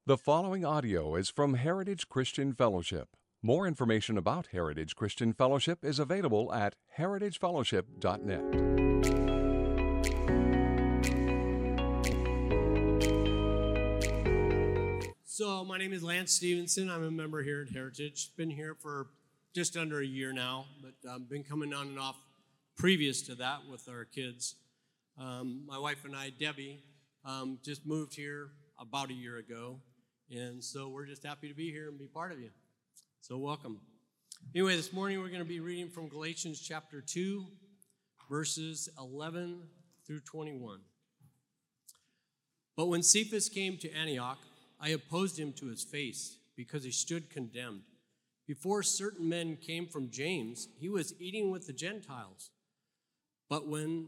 The following audio is from Heritage Christian Fellowship. More information about Heritage Christian Fellowship is available at heritagefellowship.net. So my name is Lance Stevenson. I'm a member here at Heritage. Been here for just under a year now, but been coming on and off previous to that with our kids. My wife and I, Debbie, just moved here about a year ago, and so we're just happy to be here and be part of you. So welcome. Anyway, this morning we're going to be reading from Galatians chapter 2, verses 11 through 21. But when Cephas came to Antioch, I opposed him to his face because he stood condemned. Before certain men came from James, he was eating with the Gentiles. But when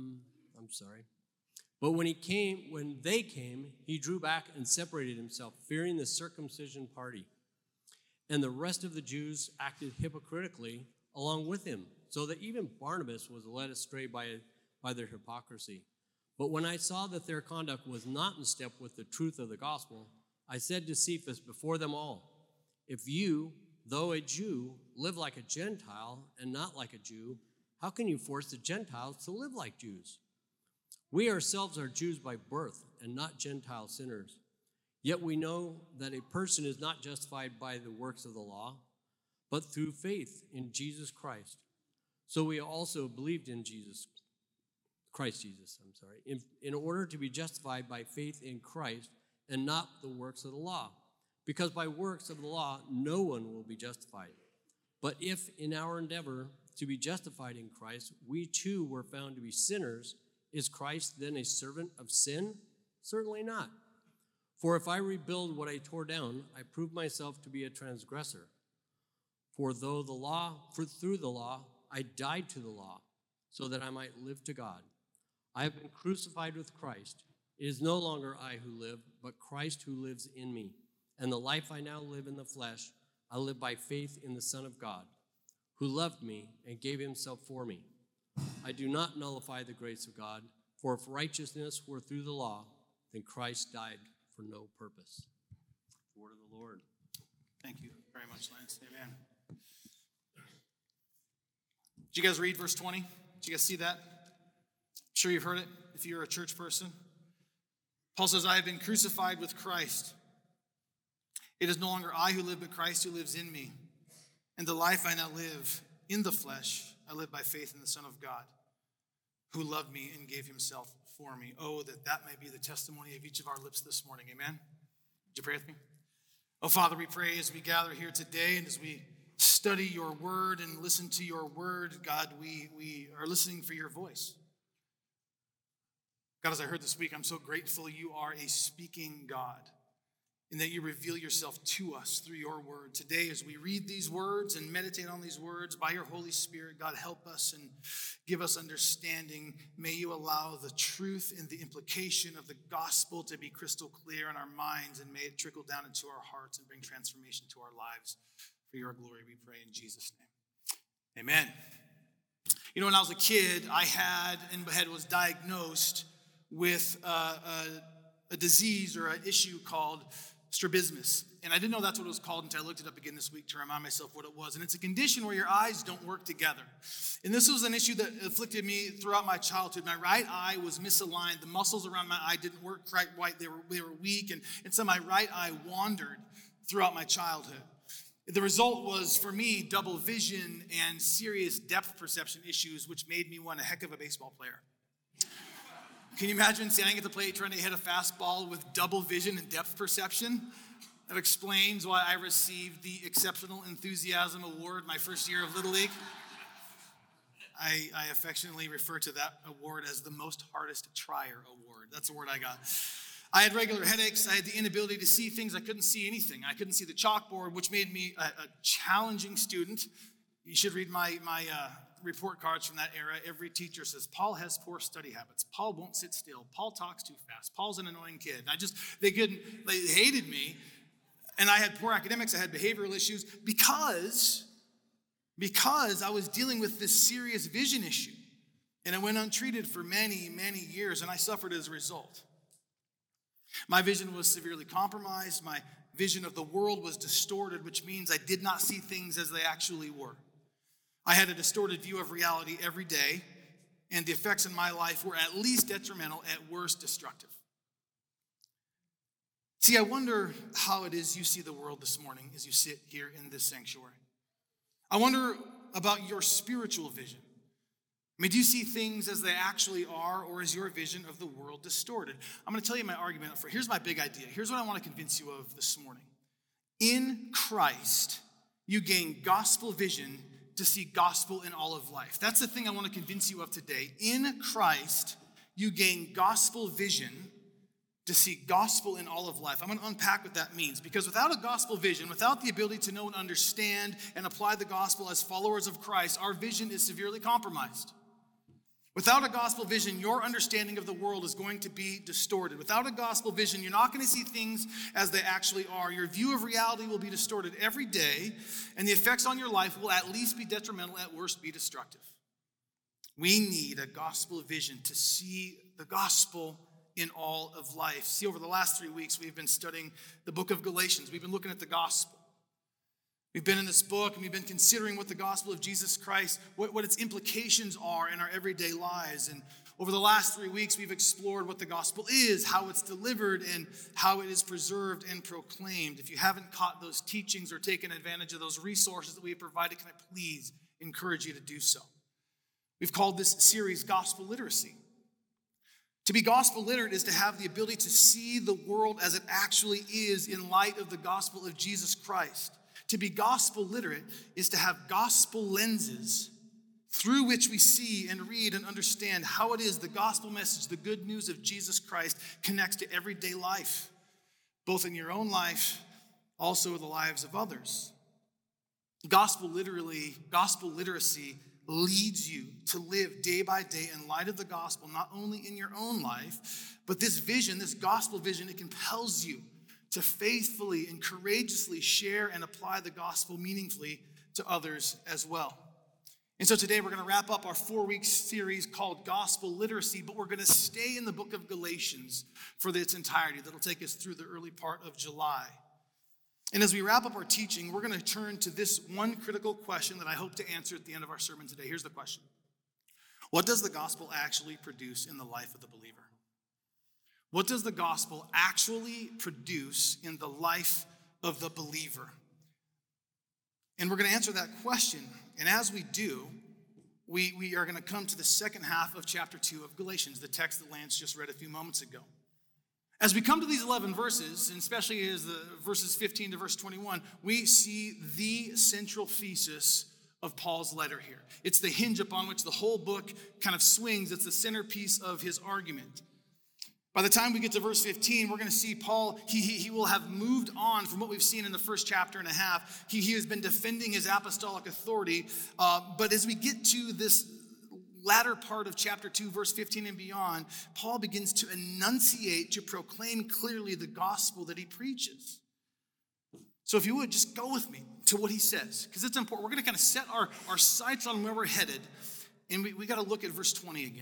they came, he drew back and separated himself, fearing the circumcision party. And the rest of the Jews acted hypocritically along with him, so that even Barnabas was led astray by their hypocrisy. But when I saw that their conduct was not in step with the truth of the gospel, I said to Cephas before them all, if you, though a Jew, live like a Gentile and not like a Jew, how can you force the Gentiles to live like Jews? We ourselves are Jews by birth and not Gentile sinners. Yet we know that a person is not justified by the works of the law, but through faith in Jesus Christ. So we also believed in Christ Jesus, in order to be justified by faith in Christ and not the works of the law. Because by works of the law, no one will be justified. But if in our endeavor to be justified in Christ, we too were found to be sinners, is Christ then a servant of sin? Certainly not. For if I rebuild what I tore down, I prove myself to be a transgressor. For through the law, I died to the law, so that I might live to God. I have been crucified with Christ. It is no longer I who live, but Christ who lives in me. And the life I now live in the flesh, I live by faith in the Son of God, who loved me and gave himself for me. I do not nullify the grace of God, for if righteousness were through the law, then Christ died for no purpose. The word of the Lord. Thank you very much, Lance. Amen. Did you guys read verse 20? Did you guys see that? I'm sure you've heard it if you're a church person. Paul says, I have been crucified with Christ. It is no longer I who live, but Christ who lives in me. And the life I now live in the flesh, I live by faith in the Son of God, who loved me and gave himself for me. Oh, that may be the testimony of each of our lips this morning. Amen? Would you pray with me? Oh, Father, we pray as we gather here today and as we study your word and listen to your word, God, we are listening for your voice. God, as I heard this week, I'm so grateful you are a speaking God and that you reveal yourself to us through your word. Today, as we read these words and meditate on these words, by your Holy Spirit, God, help us and give us understanding. May you allow the truth and the implication of the gospel to be crystal clear in our minds, and may it trickle down into our hearts and bring transformation to our lives. For your glory, we pray in Jesus' name. Amen. You know, when I was a kid, I was diagnosed with a disease or an issue called strabismus. And I didn't know that's what it was called until I looked it up again this week to remind myself what it was. And it's a condition where your eyes don't work together. And this was an issue that afflicted me throughout my childhood. My right eye was misaligned. The muscles around my eye didn't work quite right. They were weak. And so my right eye wandered throughout my childhood. The result was, for me, double vision and serious depth perception issues, which made me one heck of a baseball player. Can you imagine standing at the plate trying to hit a fastball with double vision and depth perception? That explains why I received the Exceptional Enthusiasm Award my first year of Little League. I affectionately refer to that award as the most hardest trier award. That's the word I got. I had regular headaches. I had the inability to see things. I couldn't see anything. I couldn't see the chalkboard, which made me a challenging student. You should read my report cards from that era. Every teacher says, Paul has poor study habits. Paul won't sit still. Paul talks too fast. Paul's an annoying kid. They hated me. And I had poor academics. I had behavioral issues because I was dealing with this serious vision issue. And it went untreated for many, many years, and I suffered as a result. My vision was severely compromised. My vision of the world was distorted, which means I did not see things as they actually were. I had a distorted view of reality every day, and the effects in my life were at least detrimental, at worst destructive. See, I wonder how it is you see the world this morning as you sit here in this sanctuary. I wonder about your spiritual vision. I mean, do you see things as they actually are, or is your vision of the world distorted? I'm going to tell you my argument. Here's my big idea. Here's what I want to convince you of this morning. In Christ, you gain gospel vision to see gospel in all of life. That's the thing I want to convince you of today. In Christ, you gain gospel vision to see gospel in all of life. I'm going to unpack what that means, because without a gospel vision, without the ability to know and understand and apply the gospel as followers of Christ, our vision is severely compromised. Without a gospel vision, your understanding of the world is going to be distorted. Without a gospel vision, you're not going to see things as they actually are. Your view of reality will be distorted every day, and the effects on your life will at least be detrimental, at worst be destructive. We need a gospel vision to see the gospel in all of life. See, over the last 3 weeks, we've been studying the book of Galatians. We've been looking at the gospel. We've been in this book, and we've been considering what the gospel of Jesus Christ, what its implications are in our everyday lives. And over the last 3 weeks, we've explored what the gospel is, how it's delivered, and how it is preserved and proclaimed. If you haven't caught those teachings or taken advantage of those resources that we have provided, can I please encourage you to do so? We've called this series Gospel Literacy. To be gospel literate is to have the ability to see the world as it actually is in light of the gospel of Jesus Christ. To be gospel literate is to have gospel lenses through which we see and read and understand how it is the gospel message, the good news of Jesus Christ, connects to everyday life, both in your own life, also in the lives of others. Gospel literacy leads you to live day by day in light of the gospel, not only in your own life, but this vision, this gospel vision, it compels you to faithfully and courageously share and apply the gospel meaningfully to others as well. And so today we're going to wrap up our 4-week series called Gospel Literacy, but we're going to stay in the book of Galatians for its entirety. That'll take us through the early part of July. And as we wrap up our teaching, we're going to turn to this one critical question that I hope to answer at the end of our sermon today. Here's the question. What does the gospel actually produce in the life of the believer? What does the gospel actually produce in the life of the believer? And we're going to answer that question. And as we do, we are going to come to the second half of chapter 2 of Galatians, the text that Lance just read a few moments ago. As we come to these 11 verses, and especially as the verses 15 to verse 21, we see the central thesis of Paul's letter here. It's the hinge upon which the whole book kind of swings. It's the centerpiece of his argument. By the time we get to verse 15, we're going to see Paul, he will have moved on from what we've seen in the first chapter and a half. He has been defending his apostolic authority. But as we get to this latter part of chapter 2, verse 15 and beyond, Paul begins to enunciate, to proclaim clearly the gospel that he preaches. So if you would, just go with me to what he says, because it's important. We're going to kind of set our sights on where we're headed, and we got to look at verse 20 again.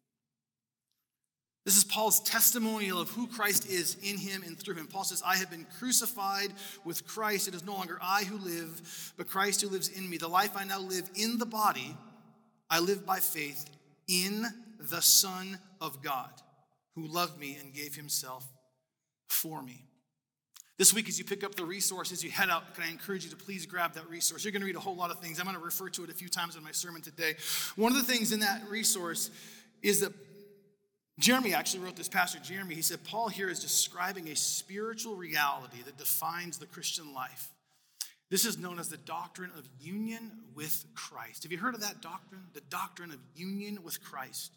This is Paul's testimonial of who Christ is in him and through him. Paul says, I have been crucified with Christ. It is no longer I who live, but Christ who lives in me. The life I now live in the body, I live by faith in the Son of God, who loved me and gave himself for me. This week, as you pick up the resources, you head out, can I encourage you to please grab that resource? You're going to read a whole lot of things. I'm going to refer to it a few times in my sermon today. One of the things in that resource is that Jeremy actually wrote this, Pastor Jeremy. He said, Paul here is describing a spiritual reality that defines the Christian life. This is known as the doctrine of union with Christ. Have you heard of that doctrine? The doctrine of union with Christ.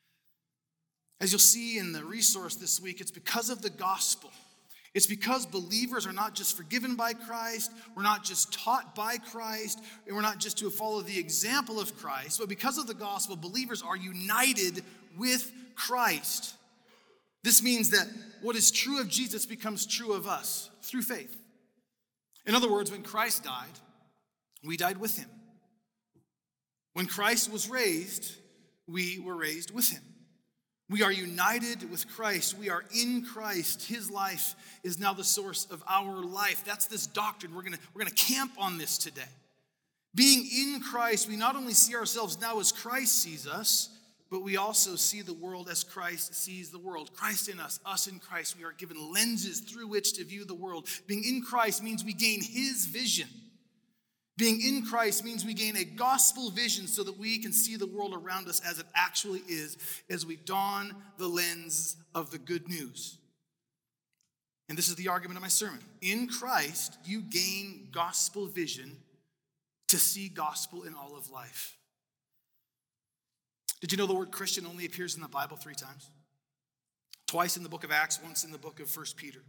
As you'll see in the resource this week, it's because of the gospel. It's because believers are not just forgiven by Christ, we're not just taught by Christ, and we're not just to follow the example of Christ, but because of the gospel, believers are united with Christ. This means that what is true of Jesus becomes true of us through faith. In other words, when Christ died, we died with him. When Christ was raised, we were raised with him. We are united with Christ. We are in Christ. His life is now the source of our life. That's this doctrine. We're gonna camp on this today. Being in Christ, we not only see ourselves now as Christ sees us, but we also see the world as Christ sees the world. Christ in us in Christ. We are given lenses through which to view the world. Being in Christ means we gain his vision. Being in Christ means we gain a gospel vision so that we can see the world around us as it actually is as we don the lens of the good news. And this is the argument of my sermon. In Christ, you gain gospel vision to see gospel in all of life. Did you know the word Christian only appears in the Bible 3 times? Twice in the book of Acts, once in the book of 1 Peter.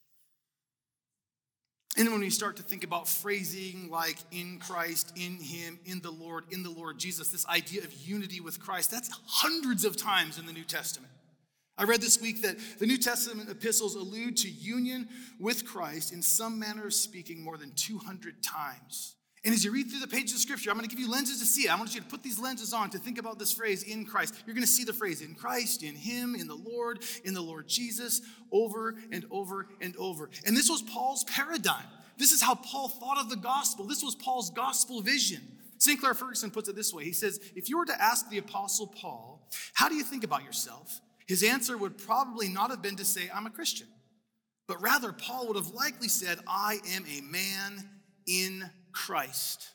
And when we start to think about phrasing like in Christ, in him, in the Lord Jesus, this idea of unity with Christ, that's hundreds of times in the New Testament. I read this week that the New Testament epistles allude to union with Christ in some manner of speaking more than 200 times. And as you read through the pages of Scripture, I'm going to give you lenses to see it. I want you to put these lenses on to think about this phrase, in Christ. You're going to see the phrase, in Christ, in him, in the Lord Jesus, over and over and over. And this was Paul's paradigm. This is how Paul thought of the gospel. This was Paul's gospel vision. Sinclair Ferguson puts it this way. He says, if you were to ask the Apostle Paul, how do you think about yourself? His answer would probably not have been to say, I'm a Christian. But rather, Paul would have likely said, I am a man in Christ.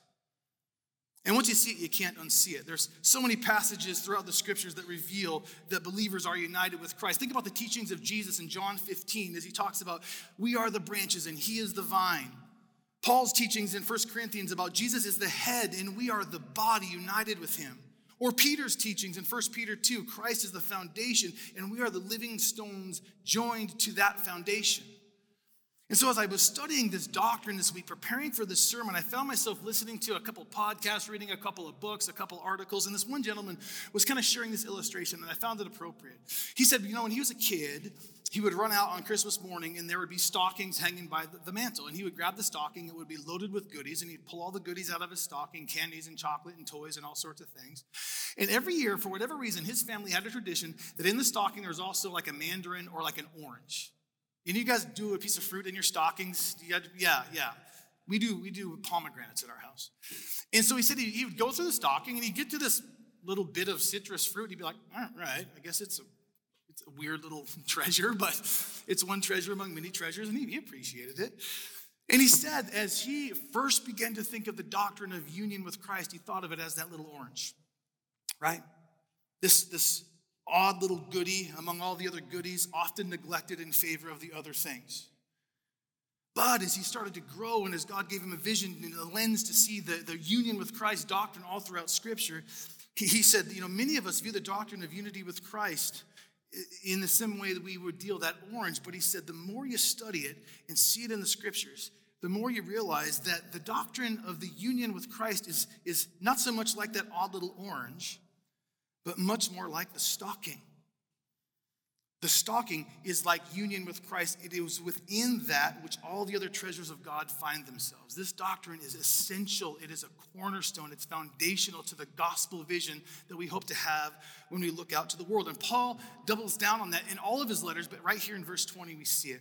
And once you see it, you can't unsee it. There's so many passages throughout the scriptures that reveal that believers are united with Christ. Think about the teachings of Jesus in John 15 as he talks about, we are the branches and he is the vine. Paul's teachings in 1 Corinthians about Jesus is the head and we are the body united with him. Or Peter's teachings in 1 Peter 2, Christ is the foundation and we are the living stones joined to that foundation. And so as I was studying this doctrine this week, preparing for this sermon, I found myself listening to a couple podcasts, reading a couple of books, a couple articles, and this one gentleman was kind of sharing this illustration, and I found it appropriate. He said, when he was a kid, he would run out on Christmas morning, and there would be stockings hanging by the mantle, and he would grab the stocking, it would be loaded with goodies, and he'd pull all the goodies out of his stocking, candies and chocolate and toys and all sorts of things. And every year, for whatever reason, his family had a tradition that in the stocking there was also like a mandarin or like an orange. And you guys do a piece of fruit in your stockings? Yeah. We do pomegranates at our house. And so he said he would go through the stocking and he'd get to this little bit of citrus fruit. And he'd be like, all right, I guess it's a weird little treasure, but it's one treasure among many treasures. And he appreciated it. And he said as he first began to think of the doctrine of union with Christ, he thought of it as that little orange, right? This odd little goodie among all the other goodies, often neglected in favor of the other things. But as he started to grow and as God gave him a vision and a lens to see the union with Christ doctrine all throughout Scripture, he said, many of us view the doctrine of unity with Christ in the same way that we would deal that orange. But he said, the more you study it and see it in the Scriptures, the more you realize that the doctrine of the union with Christ is not so much like that odd little orange, but much more like the stocking. The stocking is like union with Christ. It is within that which all the other treasures of God find themselves. This doctrine is essential. It is a cornerstone. It's foundational to the gospel vision that we hope to have when we look out to the world. And Paul doubles down on that in all of his letters, but right here in verse 20 we see it.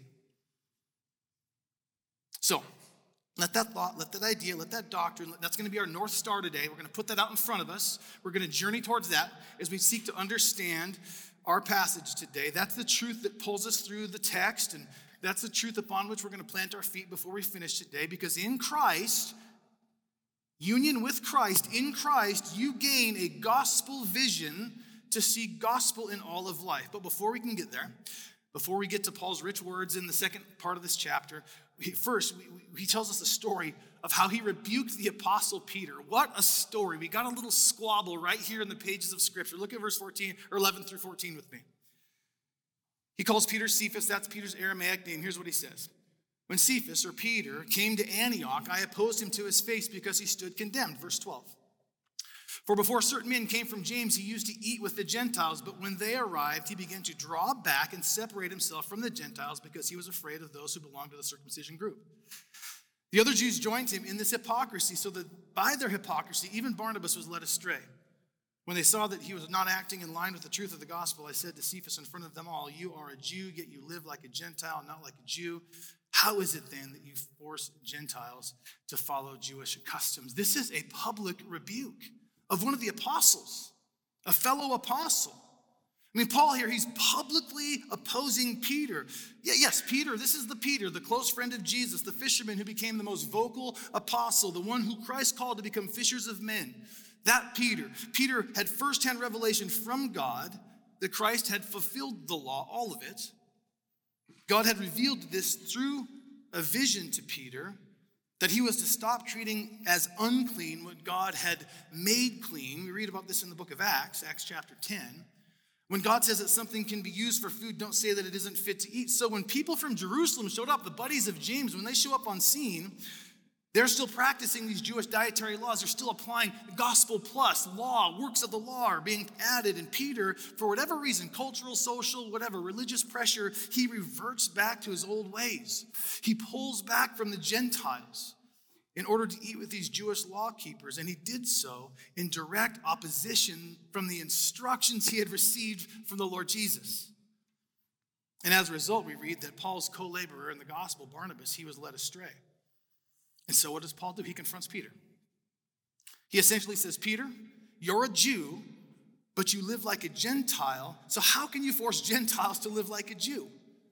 So, let that thought, let that idea, let that doctrine, that's going to be our North Star today. We're going to put that out in front of us. We're going to journey towards that as we seek to understand our passage today. That's the truth that pulls us through the text, and that's the truth upon which we're going to plant our feet before we finish today, because in Christ, union with Christ, in Christ, you gain a gospel vision to see gospel in all of life. But before we can get there, before we get to Paul's rich words in the second part of this chapter, he tells us a story of how he rebuked the Apostle Peter. What a story. We got a little squabble right here in the pages of Scripture. Look at verse 14 or 11 through 14 with me. He calls Peter Cephas. That's Peter's Aramaic name. Here's what he says. When Cephas, or Peter, came to Antioch, I opposed him to his face because he stood condemned. Verse 12. For before certain men came from James, he used to eat with the Gentiles, but when they arrived, he began to draw back and separate himself from the Gentiles because he was afraid of those who belonged to the circumcision group. The other Jews joined him in this hypocrisy, so that by their hypocrisy, even Barnabas was led astray. When they saw that he was not acting in line with the truth of the gospel, I said to Cephas in front of them all, you are a Jew, yet you live like a Gentile, not like a Jew. How is it then that you force Gentiles to follow Jewish customs? This is a public rebuke of one of the apostles, a fellow apostle. I mean, Paul here, he's publicly opposing Peter. Yes, Peter, this is the Peter, the close friend of Jesus, the fisherman who became the most vocal apostle, the one who Christ called to become fishers of men. That Peter. Peter had firsthand revelation from God that Christ had fulfilled the law, all of it. God had revealed this through a vision to Peter, that he was to stop treating as unclean what God had made clean. We read about this in the book of Acts, Acts chapter 10. When God says that something can be used for food, don't say that it isn't fit to eat. So when people from Jerusalem showed up, the buddies of James, when they show up on scene, they're still practicing these Jewish dietary laws. They're still applying gospel plus law, works of the law are being added. And Peter, for whatever reason, cultural, social, whatever, religious pressure, he reverts back to his old ways. He pulls back from the Gentiles in order to eat with these Jewish law keepers. And he did so in direct opposition from the instructions he had received from the Lord Jesus. And as a result, we read that Paul's co-laborer in the gospel, Barnabas, he was led astray. And so what does Paul do? He confronts Peter. He essentially says, Peter, you're a Jew, but you live like a Gentile. So how can you force Gentiles to live like a Jew?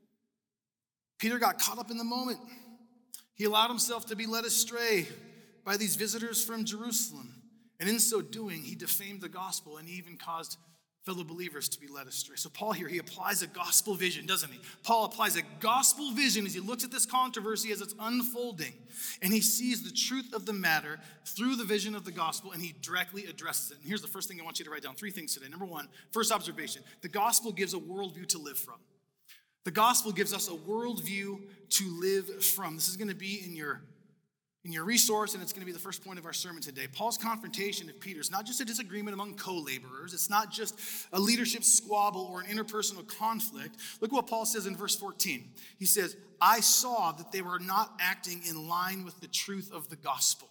Peter got caught up in the moment. He allowed himself to be led astray by these visitors from Jerusalem. And in so doing, he defamed the gospel and he even caused fellow believers to be led astray. So Paul here, he applies a gospel vision, doesn't he? Paul applies a gospel vision as he looks at this controversy as it's unfolding. And he sees the truth of the matter through the vision of the gospel, and he directly addresses it. And here's the first thing I want you to write down. 3 things today. Number 1, first observation. The gospel gives a worldview to live from. The gospel gives us a worldview to live from. This is going to be in your resource, and it's going to be the first point of our sermon today. Paul's confrontation of Peter is not just a disagreement among co-laborers. It's not just a leadership squabble or an interpersonal conflict. Look what Paul says in verse 14. He says, I saw that they were not acting in line with the truth of the gospel.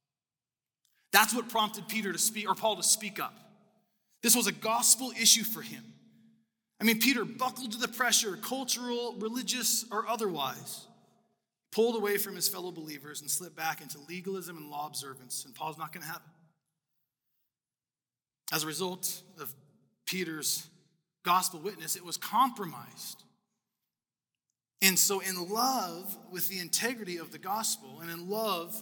That's what prompted Paul to speak up. This was a gospel issue for him. I mean, Peter buckled to the pressure, cultural, religious, or otherwise, pulled away from his fellow believers and slipped back into legalism and law observance, and Paul's not going to have it. As a result of Peter's gospel witness, it was compromised. And so in love with the integrity of the gospel, and in love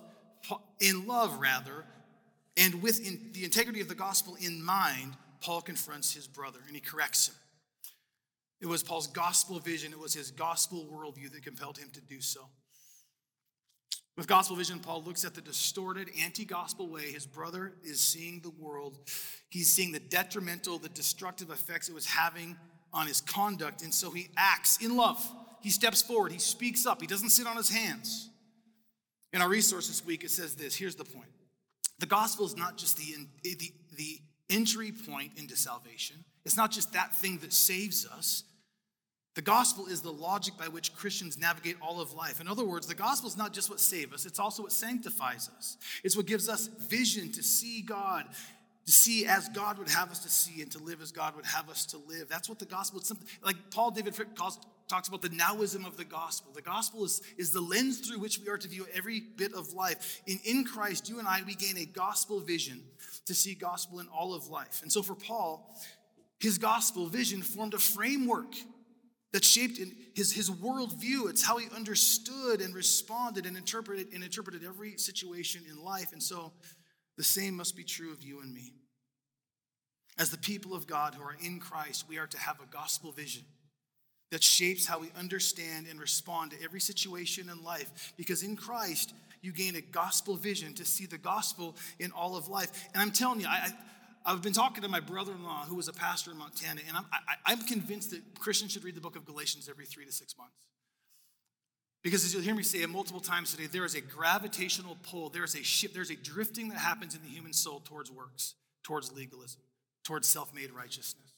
and with the integrity of the gospel in mind, Paul confronts his brother and he corrects him. It was Paul's gospel vision, it was his gospel worldview that compelled him to do so. With gospel vision, Paul looks at the distorted, anti-gospel way his brother is seeing the world. He's seeing the detrimental, the destructive effects it was having on his conduct, and so he acts in love. He steps forward, he speaks up, he doesn't sit on his hands. In our resource this week, it says this, here's the point. The gospel is not just the entry point into salvation. It's not just that thing that saves us. The gospel is the logic by which Christians navigate all of life. In other words, the gospel is not just what saves us, it's also what sanctifies us. It's what gives us vision to see God, to see as God would have us to see, and to live as God would have us to live. That's what the gospel is. Something like Paul David Frick talks about the nowism of the gospel. The gospel is the lens through which we are to view every bit of life. In Christ, you and I, we gain a gospel vision to see gospel in all of life. And so for Paul, his gospel vision formed a framework that shaped his worldview. It's how he understood and responded and interpreted every situation in life. And so the same must be true of you and me. As the people of God who are in Christ, we are to have a gospel vision that shapes how we understand and respond to every situation in life. Because in Christ, you gain a gospel vision to see the gospel in all of life. And I'm telling you, I've been talking to my brother-in-law who was a pastor in Montana, and I'm convinced that Christians should read the book of Galatians every 3 to 6 months. Because as you'll hear me say it multiple times today, there is a gravitational pull, there's a shift, there's a drifting that happens in the human soul towards works, towards legalism, towards self-made righteousness.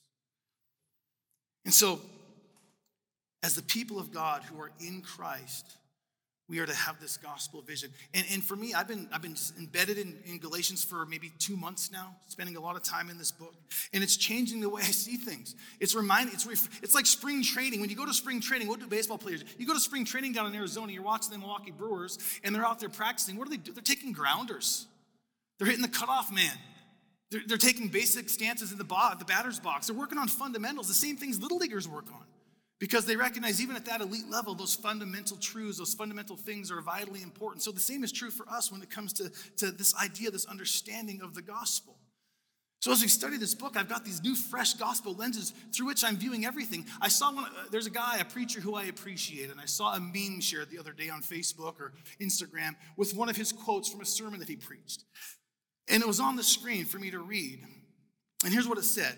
And so, as the people of God who are in Christ, We are to have this gospel vision. And for me, I've been just embedded in Galatians for maybe 2 months now, spending a lot of time in this book. And it's changing the way I see things. It's like spring training. When you go to spring training, what do baseball players do? You go to spring training down in Arizona, you're watching the Milwaukee Brewers, and they're out there practicing. What do they do? They're taking grounders. They're hitting the cutoff man. They're taking basic stances in the batter's box. They're working on fundamentals, the same things little leaguers work on. Because they recognize even at that elite level, those fundamental truths, those fundamental things are vitally important. So the same is true for us when it comes to this idea, this understanding of the gospel. So as we study this book, I've got these new, fresh gospel lenses through which I'm viewing everything. I saw there's a preacher who I appreciate, and I saw a meme shared the other day on Facebook or Instagram with one of his quotes from a sermon that he preached. And it was on the screen for me to read. And here's what it said.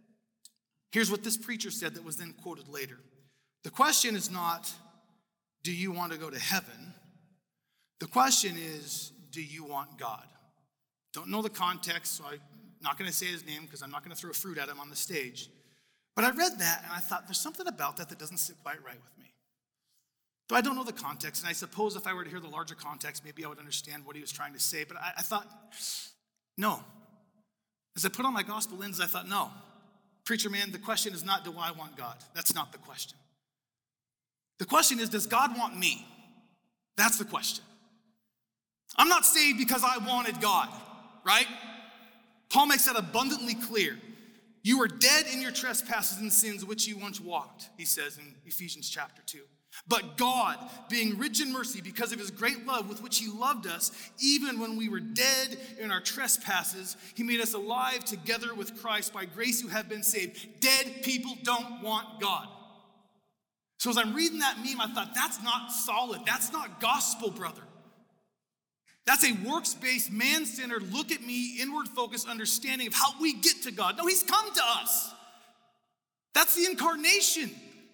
Here's what this preacher said that was then quoted later. The question is not, do you want to go to heaven? The question is, do you want God? Don't know the context, so I'm not going to say his name because I'm not going to throw fruit at him on the stage. But I read that and I thought, there's something about that doesn't sit quite right with me. Though I don't know the context, and I suppose if I were to hear the larger context, maybe I would understand what he was trying to say. But I thought, no. As I put on my gospel lens, I thought, no. Preacher man, the question is not, do I want God? That's not the question. The question is, does God want me? That's the question. I'm not saved because I wanted God, right? Paul makes that abundantly clear. You were dead in your trespasses and sins which you once walked, he says in Ephesians chapter 2. But God, being rich in mercy because of his great love with which he loved us, even when we were dead in our trespasses, he made us alive together with Christ. By grace you have been saved. Dead people don't want God. So as I'm reading that meme, I thought, that's not solid. That's not gospel, brother. That's a works-based, man-centered, look at me, inward-focused understanding of how we get to God. No, he's come to us. That's the incarnation.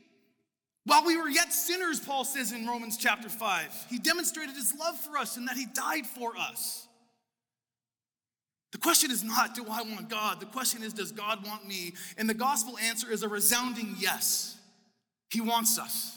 While we were yet sinners, Paul says in Romans chapter 5, he demonstrated his love for us and that he died for us. The question is not, do I want God? The question is, does God want me? And the gospel answer is a resounding yes. He wants us.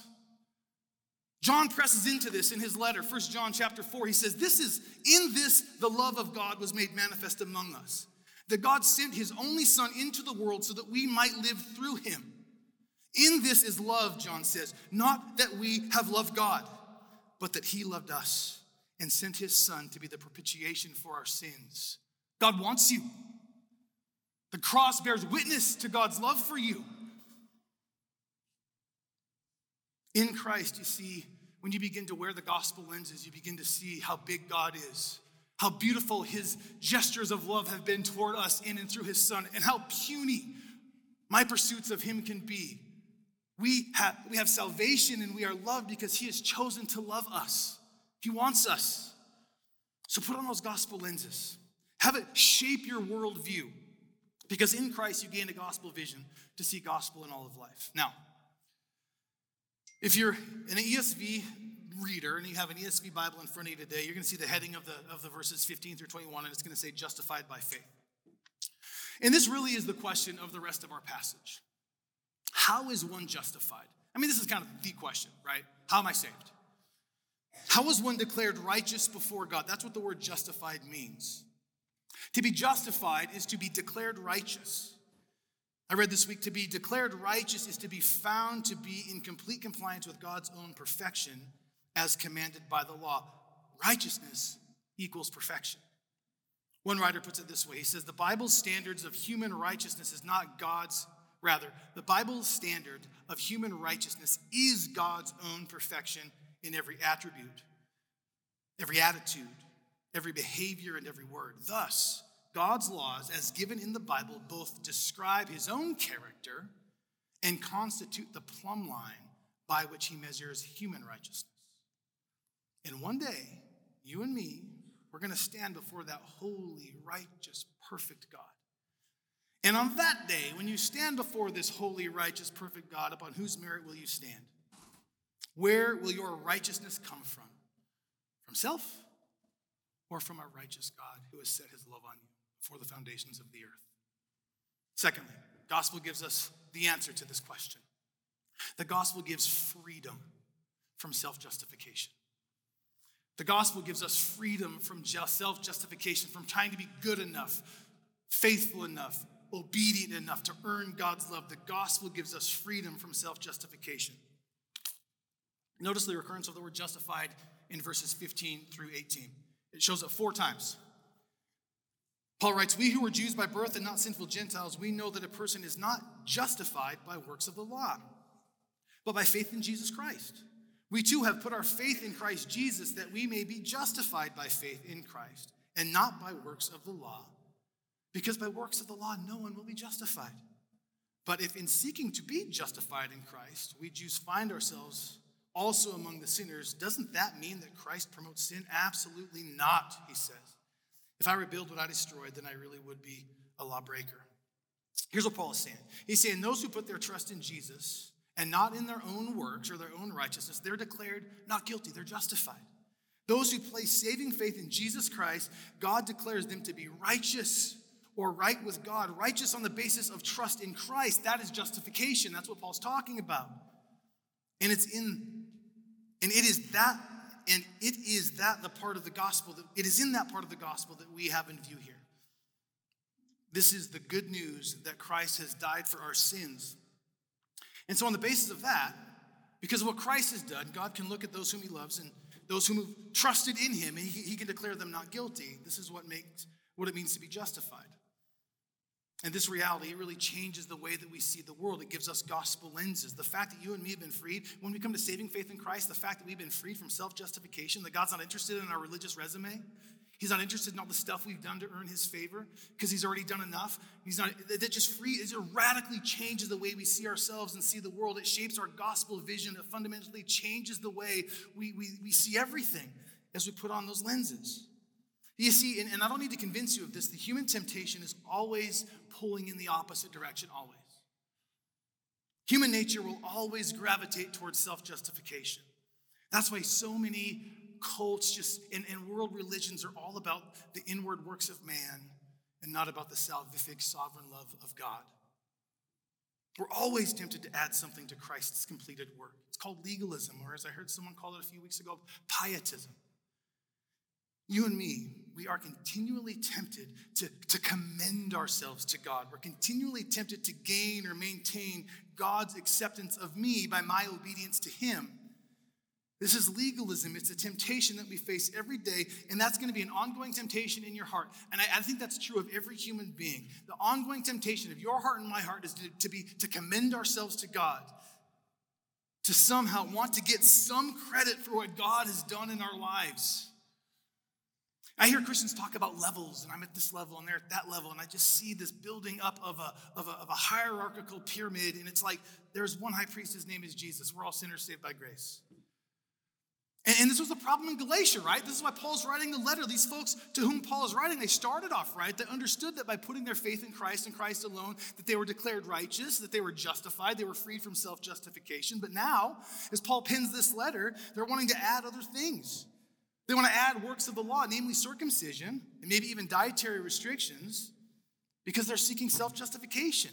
John presses into this in his letter, 1 John chapter 4. He says, in this the love of God was made manifest among us, that God sent his only Son into the world so that we might live through him. In this is love, John says, not that we have loved God, but that he loved us and sent his Son to be the propitiation for our sins. God wants you. The cross bears witness to God's love for you. In Christ, you see, when you begin to wear the gospel lenses, you begin to see how big God is, how beautiful his gestures of love have been toward us in and through his Son, and how puny my pursuits of him can be. We have salvation and we are loved because he has chosen to love us. He wants us. So put on those gospel lenses. Have it shape your worldview, because in Christ you gain a gospel vision to see gospel in all of life. Now, if you're an ESV reader and you have an ESV Bible in front of you today, you're going to see the heading of the verses 15 through 21, and it's going to say justified by faith. And this really is the question of the rest of our passage. How is one justified? I mean, this is kind of the question, right? How am I saved? How is one declared righteous before God? That's what the word justified means. To be justified is to be declared righteous. I read this week, to be declared righteous is to be found to be in complete compliance with God's own perfection as commanded by the law. Righteousness equals perfection. One writer puts it this way. He says, the Bible's standards of human righteousness is not God's, rather, the Bible's standard of human righteousness is God's own perfection in every attribute, every attitude, every behavior, and every word. Thus, God's laws, as given in the Bible, both describe his own character and constitute the plumb line by which he measures human righteousness. And one day, you and me, we're going to stand before that holy, righteous, perfect God. And on that day, when you stand before this holy, righteous, perfect God, upon whose merit will you stand? Where will your righteousness come from? From self or from a righteous God who has set his love on you before the foundations of the earth? Secondly, the gospel gives us the answer to this question. The gospel gives freedom from self-justification. The gospel gives us freedom from self-justification, from trying to be good enough, faithful enough, obedient enough to earn God's love. The gospel gives us freedom from self-justification. Notice the recurrence of the word justified in verses 15 through 18. It shows up 4 times. Paul writes, "We who are Jews by birth and not sinful Gentiles, we know that a person is not justified by works of the law, but by faith in Jesus Christ. We too have put our faith in Christ Jesus that we may be justified by faith in Christ and not by works of the law. Because by works of the law, no one will be justified. But if in seeking to be justified in Christ, we Jews find ourselves also among the sinners, doesn't that mean that Christ promotes sin? Absolutely not, he says. If I rebuild what I destroyed, then I really would be a lawbreaker." Here's what Paul is saying. He's saying those who put their trust in Jesus and not in their own works or their own righteousness, they're declared not guilty, they're justified. Those who place saving faith in Jesus Christ, God declares them to be righteous or right with God, righteous on the basis of trust in Christ. That is justification. That's what Paul's talking about. And it is that the part of the gospel it is in that part of the gospel that we have in view here. This is the good news that Christ has died for our sins. And so on the basis of that, because of what Christ has done, God can look at those whom he loves and those whom have trusted in him, and he can declare them not guilty. This is what it means to be justified. And this reality, it really changes the way that we see the world. It gives us gospel lenses. The fact that you and me have been freed, when we come to saving faith in Christ, the fact that we've been freed from self-justification, that God's not interested in our religious resume. He's not interested in all the stuff we've done to earn his favor because he's already done enough. It radically changes the way we see ourselves and see the world. It shapes our gospel vision. It fundamentally changes the way we see everything as we put on those lenses. You see, and I don't need to convince you of this, the human temptation is always pulling in the opposite direction, always. Human nature will always gravitate towards self-justification. That's why so many cults and world religions are all about the inward works of man and not about the salvific sovereign love of God. We're always tempted to add something to Christ's completed work. It's called legalism, or as I heard someone call it a few weeks ago, pietism. You and me, we are continually tempted to commend ourselves to God. We're continually tempted to gain or maintain God's acceptance of me by my obedience to him. This is legalism. It's a temptation that we face every day, and that's going to be an ongoing temptation in your heart. And I think that's true of every human being. The ongoing temptation of your heart and my heart is to commend ourselves to God, to somehow want to get some credit for what God has done in our lives. I hear Christians talk about levels, and I'm at this level, and they're at that level, and I just see this building up of a hierarchical pyramid, and it's like there's one high priest, his name is Jesus. We're all sinners saved by grace. And this was the problem in Galatia, right? This is why Paul's writing the letter. These folks to whom Paul is writing, they started off right. They understood that by putting their faith in Christ and Christ alone, that they were declared righteous, that they were justified, they were freed from self-justification. But now, as Paul pens this letter, they're wanting to add other things. They want to add works of the law, namely circumcision, and maybe even dietary restrictions, because they're seeking self-justification.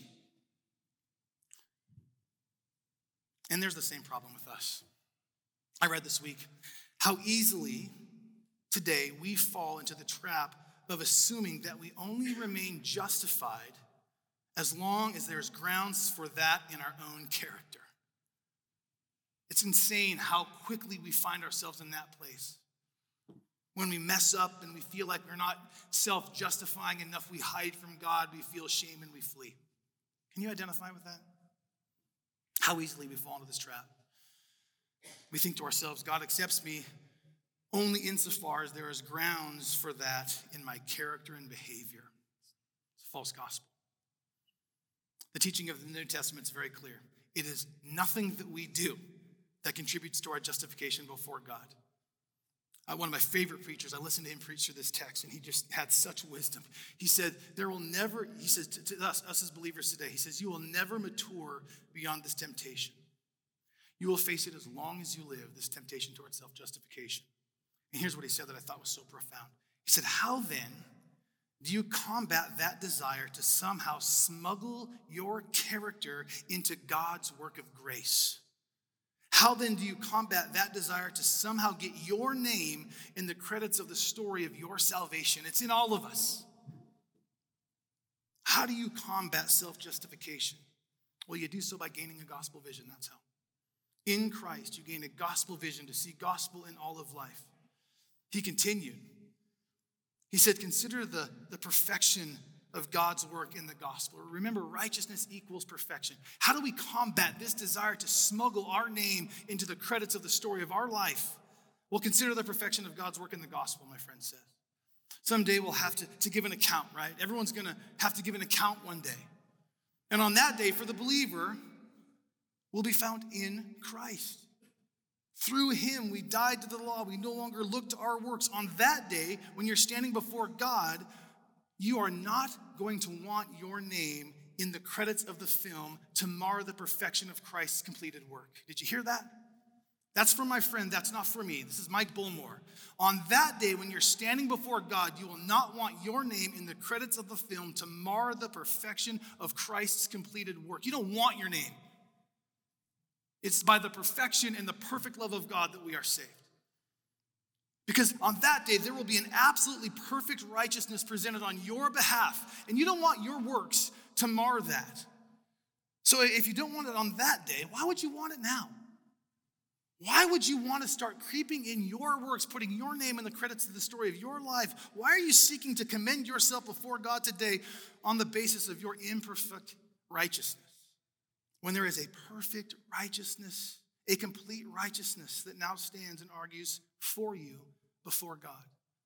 And there's the same problem with us. I read this week how easily today we fall into the trap of assuming that we only remain justified as long as there's grounds for that in our own character. It's insane how quickly we find ourselves in that place. When we mess up and we feel like we're not self-justifying enough, we hide from God, we feel shame, and we flee. Can you identify with that? How easily we fall into this trap. We think to ourselves, God accepts me only insofar as there is grounds for that in my character and behavior. It's a false gospel. The teaching of the New Testament is very clear. It is nothing that we do that contributes to our justification before God. One of my favorite preachers, I listened to him preach through this text, and he just had such wisdom. He said, he says to us as believers today, he says, you will never mature beyond this temptation. You will face it as long as you live, this temptation towards self-justification. And here's what he said that I thought was so profound. He said, how then do you combat that desire to somehow smuggle your character into God's work of grace? How then do you combat that desire to somehow get your name in the credits of the story of your salvation? It's in all of us. How do you combat self-justification? Well, you do so by gaining a gospel vision. That's how. In Christ, you gain a gospel vision to see gospel in all of life. He continued. He said, consider the perfection of God's work in the gospel. Remember, righteousness equals perfection. How do we combat this desire to smuggle our name into the credits of the story of our life? Well, consider the perfection of God's work in the gospel, my friend says. Someday we'll have to give an account, right? Everyone's going to have to give an account one day. And on that day, for the believer, we'll be found in Christ. Through him, we died to the law. We no longer look to our works. On that day, when you're standing before God, you are not going to want your name in the credits of the film to mar the perfection of Christ's completed work. Did you hear that? That's for my friend. That's not for me. This is Mike Bullmore. On that day, when you're standing before God, you will not want your name in the credits of the film to mar the perfection of Christ's completed work. You don't want your name. It's by the perfection and the perfect love of God that we are saved. Because on that day, there will be an absolutely perfect righteousness presented on your behalf. And you don't want your works to mar that. So if you don't want it on that day, why would you want it now? Why would you want to start creeping in your works, putting your name in the credits of the story of your life? Why are you seeking to commend yourself before God today on the basis of your imperfect righteousness? When there is a perfect righteousness, a complete righteousness that now stands and argues for you before God.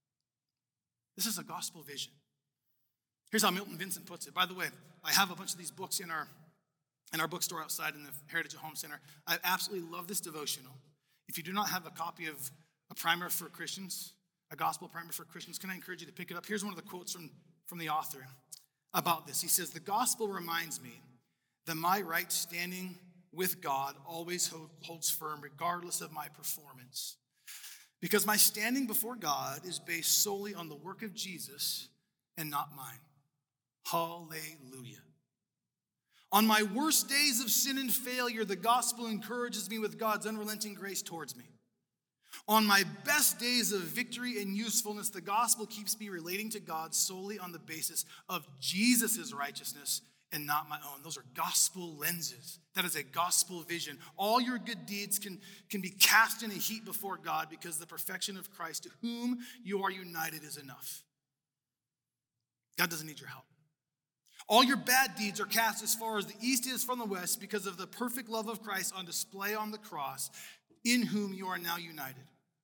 This is a gospel vision. Here's how Milton Vincent puts it. By the way, I have a bunch of these books in our bookstore outside in the Heritage Home Center. I absolutely love this devotional. If you do not have a copy of a primer for Christians, a gospel primer for Christians, can I encourage you to pick it up? Here's one of the quotes from the author about this. He says, "The gospel reminds me that my right standing with God always holds firm regardless of my performance. Because my standing before God is based solely on the work of Jesus and not mine." Hallelujah. On my worst days of sin and failure, the gospel encourages me with God's unrelenting grace towards me. On my best days of victory and usefulness, the gospel keeps me relating to God solely on the basis of Jesus' righteousness and not my own. Those are gospel lenses. That is a gospel vision. All your good deeds can be cast in a heap before God because the perfection of Christ, to whom you are united, is enough. God doesn't need your help. All your bad deeds are cast as far as the east is from the west because of the perfect love of Christ on display on the cross, in whom you are now united.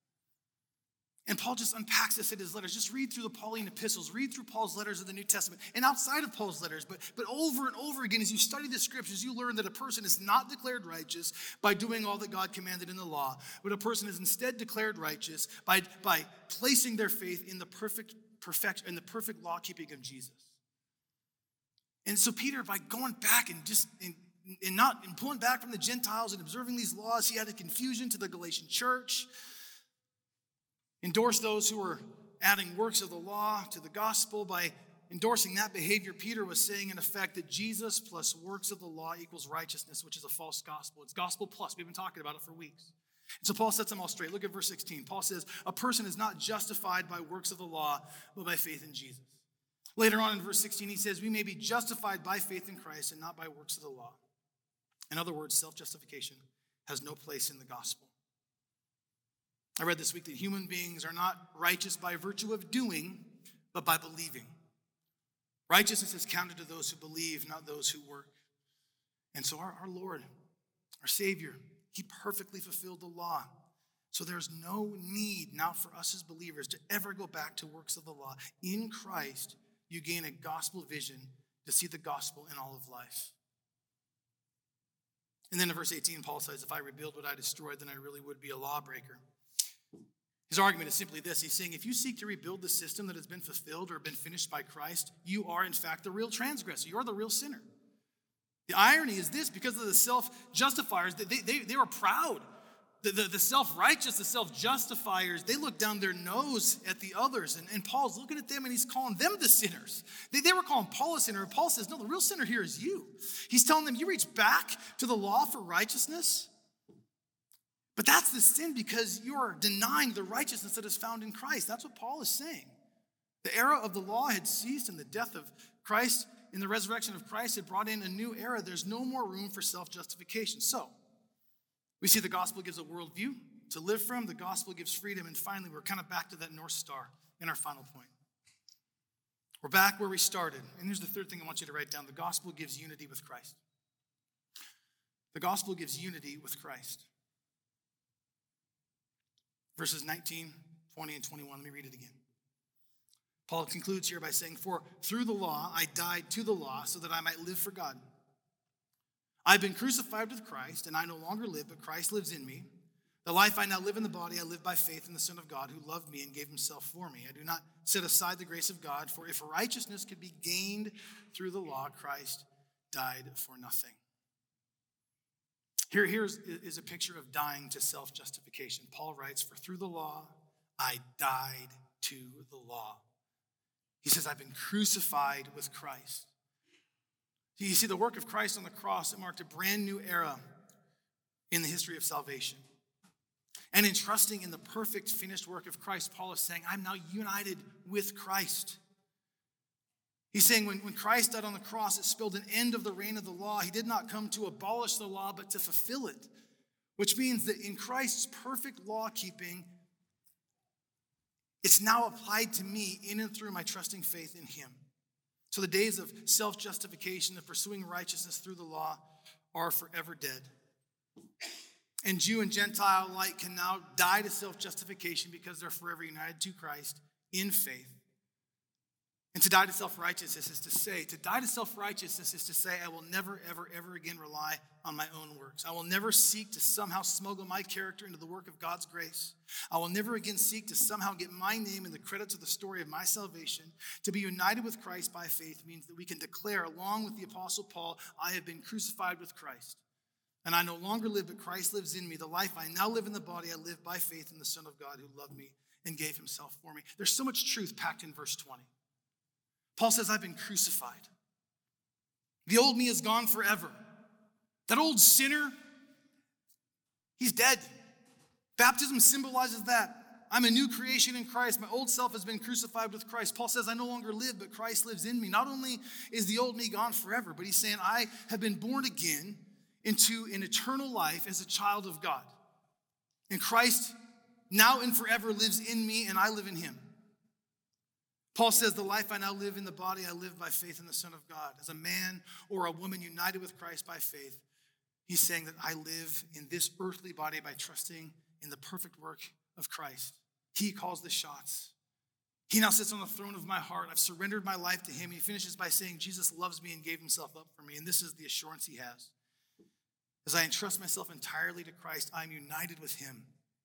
And Paul just unpacks this in his letters. Just read through the Pauline epistles. Read through Paul's letters of the New Testament and outside of Paul's letters. But over and over again, as you study the scriptures, you learn that a person is not declared righteous by doing all that God commanded in the law, but a person is instead declared righteous by placing their faith in the perfect law-keeping of Jesus. And so Peter, by going back and pulling back from the Gentiles and observing these laws, he added confusion to the Galatian church. Endorsed those who were adding works of the law to the gospel. By endorsing that behavior, Peter was saying, in effect, that Jesus plus works of the law equals righteousness, which is a false gospel. It's gospel plus. We've been talking about it for weeks. And so Paul sets them all straight. Look at verse 16. Paul says, a person is not justified by works of the law, but by faith in Jesus. Later on in verse 16, he says, we may be justified by faith in Christ and not by works of the law. In other words, self-justification has no place in the gospel. I read this week that human beings are not righteous by virtue of doing, but by believing. Righteousness is counted to those who believe, not those who work. And so our Lord, our Savior, he perfectly fulfilled the law. So there's no need now for us as believers to ever go back to works of the law. In Christ, you gain a gospel vision to see the gospel in all of life. And then in verse 18, Paul says, if I rebuild what I destroyed, then I really would be a lawbreaker. His argument is simply this. He's saying, if you seek to rebuild the system that has been fulfilled or been finished by Christ, you are in fact the real transgressor. You're the real sinner. The irony is this, because of the self-justifiers, they were proud. The self-righteous, the self-justifiers, they look down their nose at the others. And Paul's looking at them and he's calling them the sinners. They were calling Paul a sinner. And Paul says, no, the real sinner here is you. He's telling them, you reach back to the law for righteousness. But that's the sin because you're denying the righteousness that is found in Christ. That's what Paul is saying. The era of the law had ceased, and the death of Christ and the resurrection of Christ had brought in a new era. There's no more room for self-justification. So, we see the gospel gives a worldview to live from. The gospel gives freedom. And finally, we're kind of back to that North Star in our final point. We're back where we started. And here's the third thing I want you to write down. The gospel gives unity with Christ. The gospel gives unity with Christ. Verses 19, 20, and 21. Let me read it again. Paul concludes here by saying, "For through the law I died to the law so that I might live for God. I've been crucified with Christ, and I no longer live, but Christ lives in me. The life I now live in the body, I live by faith in the Son of God who loved me and gave himself for me. I do not set aside the grace of God, for if righteousness could be gained through the law, Christ died for nothing." Here is a picture of dying to self-justification. Paul writes, "For through the law, I died to the law." He says, I've been crucified with Christ. You see, the work of Christ on the cross, it marked a brand new era in the history of salvation. And in trusting in the perfect finished work of Christ, Paul is saying, I'm now united with Christ. He's saying when Christ died on the cross, it spelled an end of the reign of the law. He did not come to abolish the law, but to fulfill it, which means that in Christ's perfect law keeping, it's now applied to me in and through my trusting faith in him. So the days of self-justification, of pursuing righteousness through the law, are forever dead. And Jew and Gentile alike can now die to self-justification because they're forever united to Christ in faith. And to die to self-righteousness is to say, I will never, ever, ever again rely on my own works. I will never seek to somehow smuggle my character into the work of God's grace. I will never again seek to somehow get my name in the credits of the story of my salvation. To be united with Christ by faith means that we can declare, along with the Apostle Paul, I have been crucified with Christ. And I no longer live, but Christ lives in me. The life I now live in the body, I live by faith in the Son of God who loved me and gave himself for me. There's so much truth packed in verse 20. Paul says, I've been crucified. The old me is gone forever. That old sinner, he's dead. Baptism symbolizes that. I'm a new creation in Christ. My old self has been crucified with Christ. Paul says, I no longer live, but Christ lives in me. Not only is the old me gone forever, but he's saying, I have been born again into an eternal life as a child of God. And Christ now and forever lives in me, and I live in him. Paul says, the life I now live in the body, I live by faith in the Son of God. As a man or a woman united with Christ by faith, he's saying that I live in this earthly body by trusting in the perfect work of Christ. He calls the shots. He now sits on the throne of my heart. I've surrendered my life to him. He finishes by saying, Jesus loves me and gave himself up for me. And this is the assurance he has. As I entrust myself entirely to Christ, I'm united with him.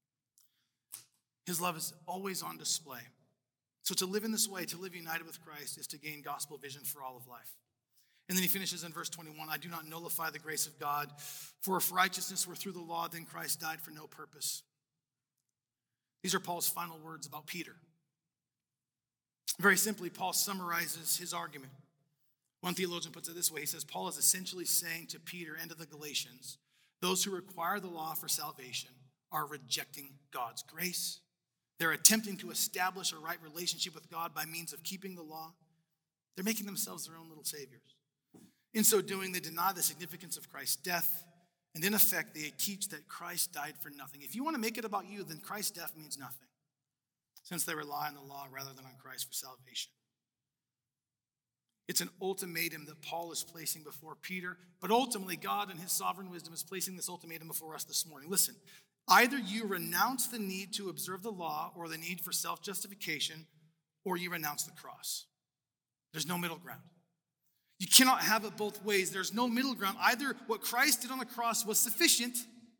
His love is always on display. So to live in this way, to live united with Christ, is to gain gospel vision for all of life. And then he finishes in verse 21, I do not nullify the grace of God, for if righteousness were through the law, then Christ died for no purpose. These are Paul's final words about Peter. Very simply, Paul summarizes his argument. One theologian puts it this way. He says, Paul is essentially saying to Peter and to the Galatians, those who require the law for salvation are rejecting God's grace. They're attempting to establish a right relationship with God by means of keeping the law. They're making themselves their own little saviors. In so doing, they deny the significance of Christ's death, and in effect, they teach that Christ died for nothing. If you want to make it about you, then Christ's death means nothing, since they rely on the law rather than on Christ for salvation. It's an ultimatum that Paul is placing before Peter, but ultimately God in his sovereign wisdom is placing this ultimatum before us this morning. Listen, either you renounce the need to observe the law or the need for self-justification, or you renounce the cross. There's no middle ground. You cannot have it both ways. There's no middle ground. Either what Christ did on the cross was sufficient,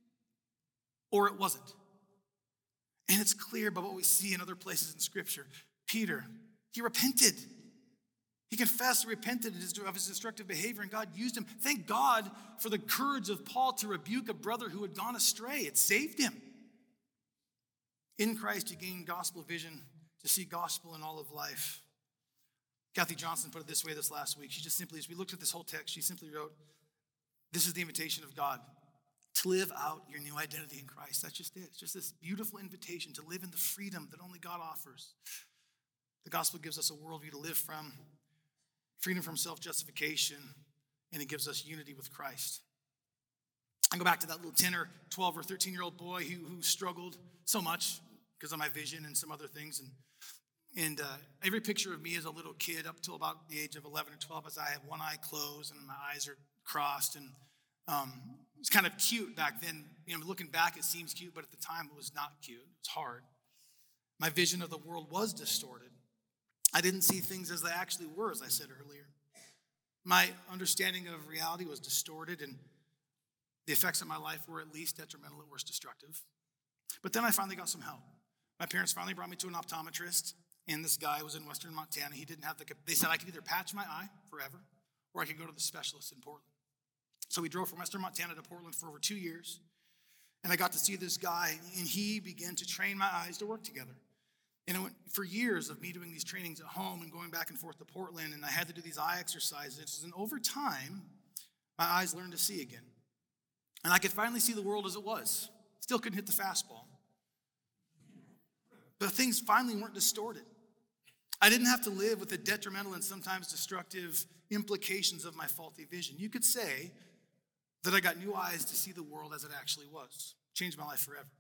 or it wasn't. And it's clear by what we see in other places in Scripture. Peter, he repented. He confessed and repented of his destructive behavior, and God used him. Thank God for the courage of Paul to rebuke a brother who had gone astray. It saved him. In Christ, you gain gospel vision to see gospel in all of life. Kathy Johnson put it this way this last week. She just simply, as we looked at this whole text, she simply wrote, this is the invitation of God, to live out your new identity in Christ. That's just it. It's just this beautiful invitation to live in the freedom that only God offers. The gospel gives us a worldview to live from, freedom from self-justification, and it gives us unity with Christ. I go back to that little 10 or 12 or 13-year-old boy who struggled so much because of my vision and some other things. And every picture of me as a little kid up till about the age of 11 or 12 as I have one eye closed and my eyes are crossed. And it was kind of cute back then. Looking back, it seems cute, but at the time it was not cute. It was hard. My vision of the world was distorted. I didn't see things as they actually were, as I said earlier. My understanding of reality was distorted, and the effects of my life were at least detrimental, at worst destructive. But then I finally got some help. My parents finally brought me to an optometrist, and this guy was in Western Montana. He didn't have they said I could either patch my eye forever, or I could go to the specialist in Portland. So we drove from Western Montana to Portland for over 2 years, and I got to see this guy, and he began to train my eyes to work together. And it went for years of me doing these trainings at home and going back and forth to Portland, and I had to do these eye exercises. And over time, my eyes learned to see again. And I could finally see the world as it was. Still couldn't hit the fastball. But things finally weren't distorted. I didn't have to live with the detrimental and sometimes destructive implications of my faulty vision. You could say that I got new eyes to see the world as it actually was. Changed my life forever.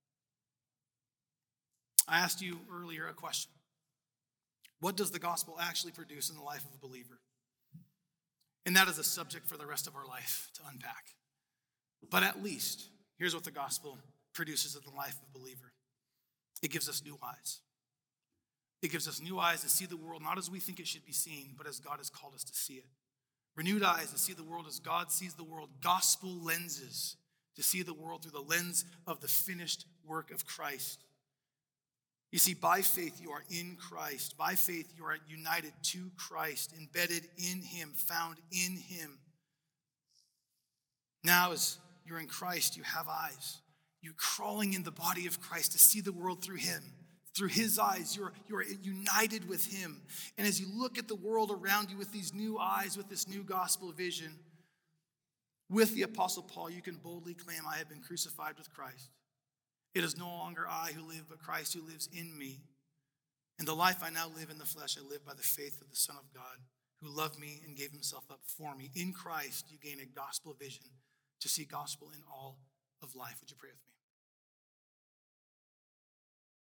I asked you earlier a question. What does the gospel actually produce in the life of a believer? And that is a subject for the rest of our life to unpack. But at least, here's what the gospel produces in the life of a believer. It gives us new eyes. It gives us new eyes to see the world not as we think it should be seen, but as God has called us to see it. Renewed eyes to see the world as God sees the world. Gospel lenses to see the world through the lens of the finished work of Christ. You see, by faith you are in Christ. By faith you are united to Christ, embedded in him, found in him. Now as you're in Christ, you have eyes. You're crawling in the body of Christ to see the world through him. Through his eyes, you're united with him. And as you look at the world around you with these new eyes, with this new gospel vision, with the Apostle Paul, you can boldly claim, I have been crucified with Christ. It is no longer I who live, but Christ who lives in me. And the life I now live in the flesh, I live by the faith of the Son of God, who loved me and gave himself up for me. In Christ, you gain a gospel vision to see gospel in all of life. Would you pray with me?